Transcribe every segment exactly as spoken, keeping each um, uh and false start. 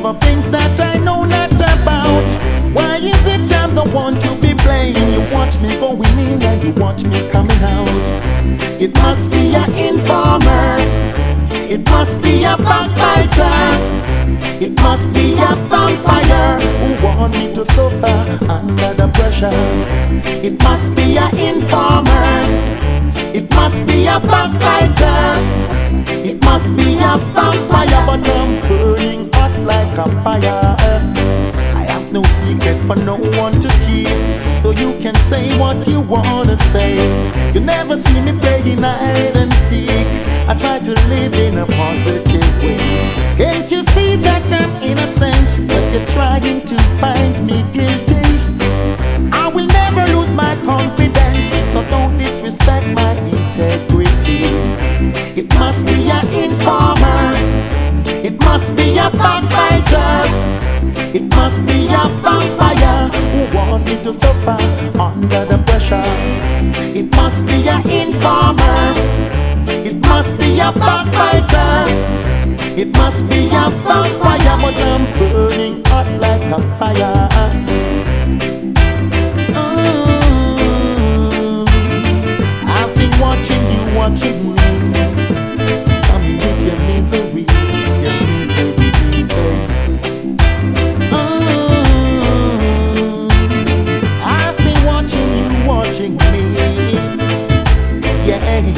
the things that I know not about. Why is it I'm the one to be blamed? You watch me going in and you watch me coming out. It must be an informer, it must be a backbiter, it must be a vampire who want me to suffer under the pressure. It must be an informer, it must be a backbiter, it must be a vampire. But I'm burning hot like a fire. I have no secret for no one to keep, so you can say what you wanna say. You never see me playing hide and seek. I try to live in a positive way. Can't you see that I'm innocent, but you're trying to find me guilty? I will never lose my confidence, so don't disrespect my integrity. It must be an informer, it must be a backbiter, it must be a vampire who want me to suffer under the pressure. It must be an informer, it must be a backbiter, it must be a vampire. But I'm burning hot like a fire. Oh, I've been watching you, watching me. Come with your misery, your misery, babe. Oh, I've been watching you, watching me. Yeah.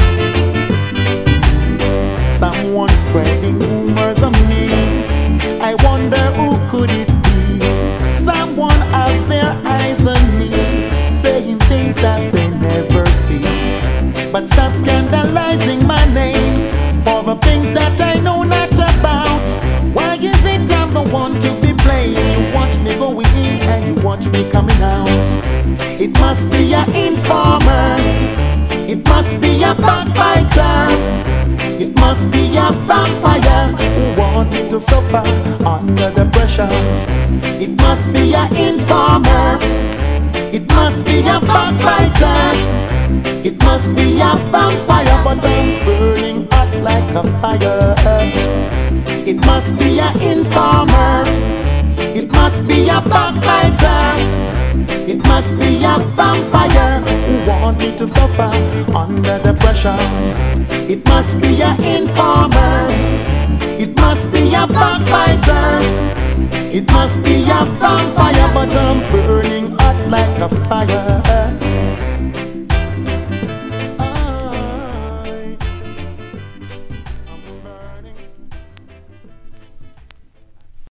Someone spreading rumors of me. I wonder who could it be? Someone have their eyes on me, saying things that they never see. But stop scandalizing my name for the things that I know not about. Why is it I'm the one to be blamed? You watch me going in and you watch me coming out. It must be an informer, it must be a backbiter, it must be a vampire who want me to suffer under the pressure. It must be an informer, it must be a backbiter, it must be a vampire. But I'm burning hot like a fire. It must be an informer, it must be a backbiter, it must be a vampire who want me to suffer under the pressure. It must be an informer, it must be a backbiter, it must be a vampire. But I'm burning hot like a fire.